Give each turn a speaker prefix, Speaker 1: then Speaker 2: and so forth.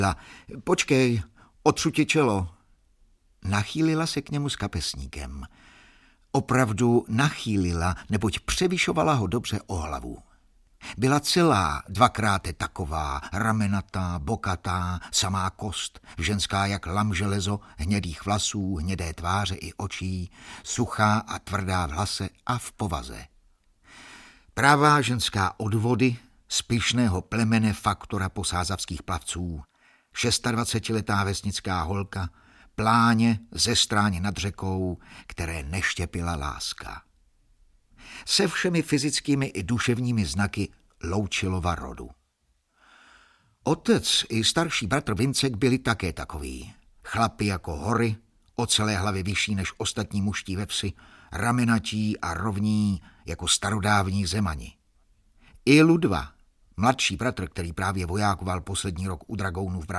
Speaker 1: Počkej, otřu ti čelo. Nachýlila se k němu s kapesníkem. Opravdu nachýlila, neboť převyšovala ho dobře o hlavu. Byla celá, dvakrát taková, ramenatá, bokatá, samá kost, ženská jak lam železo, hnědých vlasů, hnědé tváře i očí, suchá a tvrdá v hlase a v povaze. Pravá ženská od vody, z pyšného plemene faktora posázavských plavců, 26letá vesnická holka, pláně ze stráně nad řekou, které neštěpila láska. Se všemi fyzickými i duševními znaky Loučilova rodu. Otec i starší bratr Vincek byli také takoví. Chlapi jako hory, o celé hlavy vyšší než ostatní muští ve vsi, ramenatí a rovní jako starodávní zemani. I Ludva, mladší bratr, který právě vojákoval poslední rok u dragounů v Brandýse,